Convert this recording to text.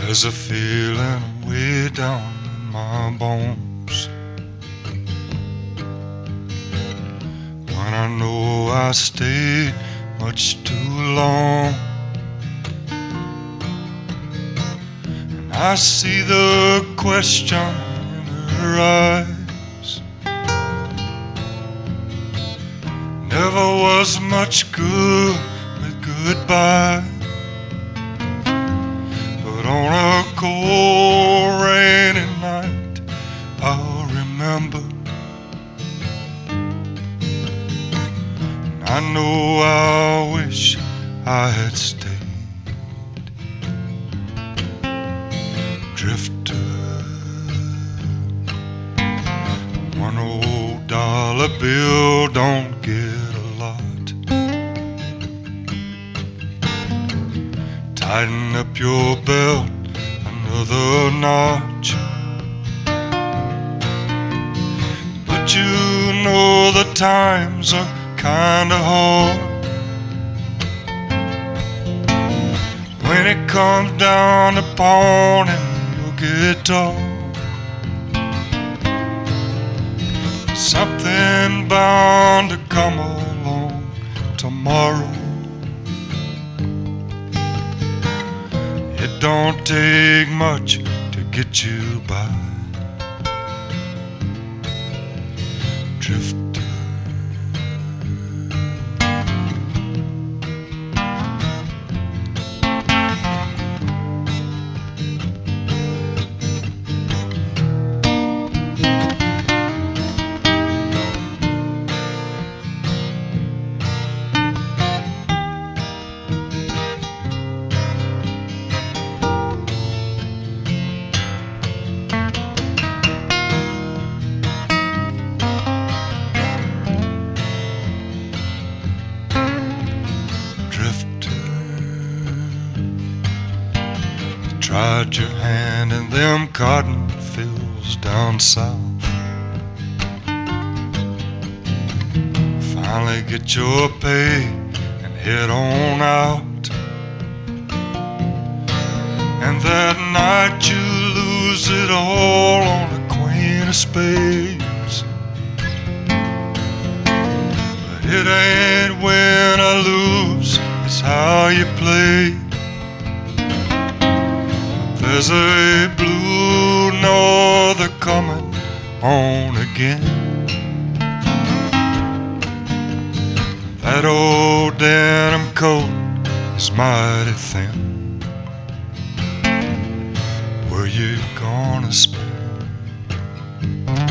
There's a feeling way down in my bones when I know I stayed much too long, and I see the question in her eyes. Never was much good with goodbye, but on a cold rainy night I'll remember. I know I wish I had stayed. Drifter, $1 bill don't get a lot. Tighten up your belt another notch, but you know the times are kinda hard when it comes down to pawning your guitar. Something bound to come along tomorrow. It don't take much to get you by. Drifter, tried your hand in them cotton fields down south. Finally get your pay and head on out, and that night you lose it all on the Queen of Spades. But it ain't when I lose, it's how you play. There's a blue norther coming on again. That old denim coat is mighty thin. Where you gonna spend